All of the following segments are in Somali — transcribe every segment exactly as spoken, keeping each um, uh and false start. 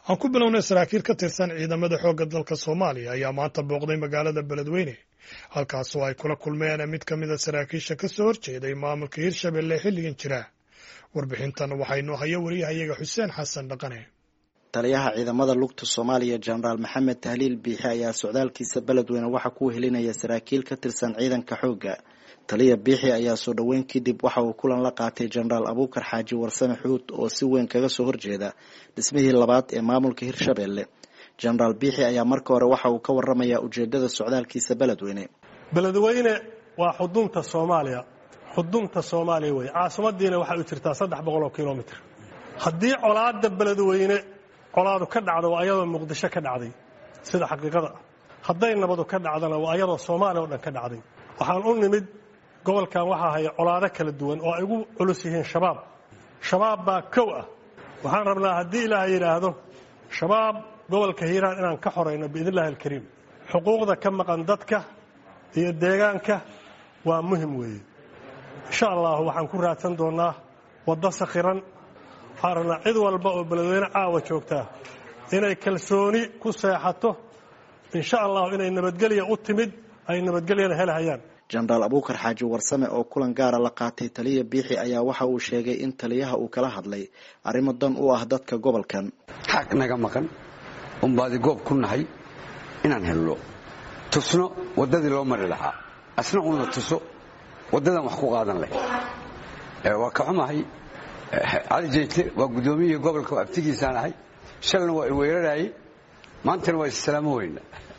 aan ku bilownay saraakiil ka tirsan ciidamada xoogga dalka Soomaaliya ayaa maanta booqday magaalada Beledweyne halkaas oo ay kula kulmeen mid ka mid ah saraakiisha ka soo horjeeday maamulka Hirshabelle xilligan jira. Warbixintan waxaynu hayo wariyahayaga Xuseen Xasan Dhaqane. taliyaha ciidamada lugta Soomaaliya Generaal Maxamed Tahliil Biixi ayaa socdaalkiisa Beledweyne waxa ku helinaya saraakiil ka tirsan ciidanka xoogga. taliya Biixi ayaa soo dhaweyn kadib waxa uu kulan la qaatay Generaal Abuukar Xaaji Warsame Xuud oo si weyn kaga soo horjeeda dhismihii labaad ee maamulka Hirshabelle. Generaal Biixi ayaa marka hore waxa uu ka waramayaa ujeedada socdaalkiisa Beledweyne. Beledweyne waa xudunta Soomaaliya xudunta Soomaaliya way caasimadiina waxa u jirtaa saddex boqol oo kiiloomitir. haddii colaadda Beledweyne colaadu ka dhacdo waa ayadoo Muqdisho ka dhacday sida xaqiiqada hadday nabadu ka dhacdana waa ayadoo Soomaaliya oo dhan ka dhacday. waxaan u nimid gobolkan waxa haya colaado kala duwan oo ay ugu culus yihiin shabaab shabaab baa kow ah. waxaan rabnaa haddii ilaahay yiraahdo shabaab gobolka Hiiraan inaan ka xoreyno biidnillaahi alkariim. xuquuqda ka maqan dadka iyo deegaanka waa muhiim weeye. insha Allah waxaan ku raadsan doonaa waddo sakhiran. waxaan rabnaa cid walba oo Beledweyne caawa joogta inay kalsooni ku seexato insha Allah inay nabadgelyo u timid ay nabadgelyada helayaan. Generaal Abuukar Xaaji Warsame oo kulan gaar ah la qaatay taliya Biixi ayaa waxa uu sheegay in taliyaha uu kala hadlay arrimo dan u ah dadka gobolkan. xaq naga maqan um baadi goob ku nahay inaan helno tusno wadadii loo mari lahaa asna uu tuso wadadan wax ku qaadan leh. ee waa ka xumahay Ali Jeete waa gudoomiyaha gobolka abtigiisa ahay shalna waa weerarayay maantana waa islaamo weyna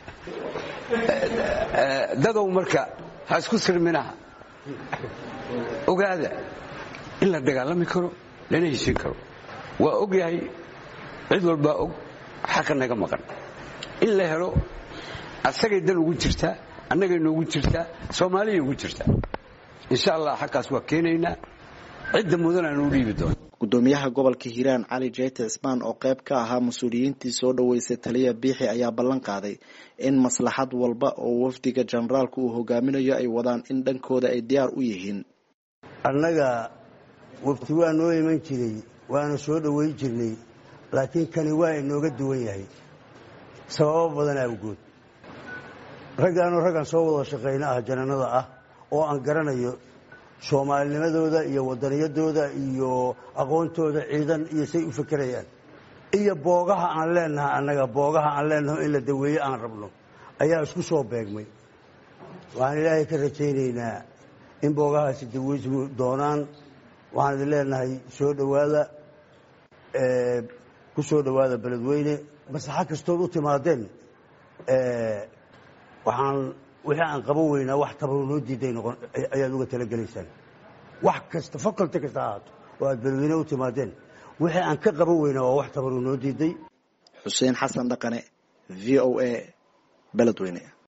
dadow marka ha isku sirminaha ogaada in la dagaalami karo lana heshin karo. waa og yahay cid walba og xaq naga maqan in la helo asagay dan ugu jirta annaga noogu jirta Soomaaliya ugu jirta. insha Allah xaqaas waa keenaynaa cidda mudan aan u dhiibi doono. gudoomiyaha gobolka Hiiraan Cali Jeete Ismaan oo qayb ka ahaa mas'uuliyiintii soo dhaweysay taliya Biixi ayaa ballan qaaday in maslaxad walba oo wafdiga generaalku uu hogaaminayo ay wadaan in dhankooda ay diyaar u yihiin. annaga wafdi waa noo iman jiray waana soo dhaweyn jirnay laakiin kani waa inooga duwan yahay sababo badan awgood. raggaanu raggan soo wada shaqeyna ah jananada ah oo aan garanayo Soomaalinimadooda iyo wadaniyadooda iyo aqoontooda ciidan iyo say u fikirayaan iyo boogaha aan leenahay annaga boogaha aan leenahay in la daweeyo aan rabno ayaa isku soo beegmay. waxaan ilaahay ka rajaynaynaa in boogahaasi daweysmu doonaan. waxaan idin leenahay soo dhawaada ee ku soo dhawaada Beledweyne maslaxa kastood u timaadeen ee waxaan wixii aan qaban weynaa wax tabar loo diiday noqon ayaad uga tala galeysaan. wax kasta faculty kasta ahaato oo aad Beledweyne u timaadeen wixii aan ka qaban weynaa waa wax tabar loo diiday. Xuseen Xasan Dhaqane V O A Beledweyne.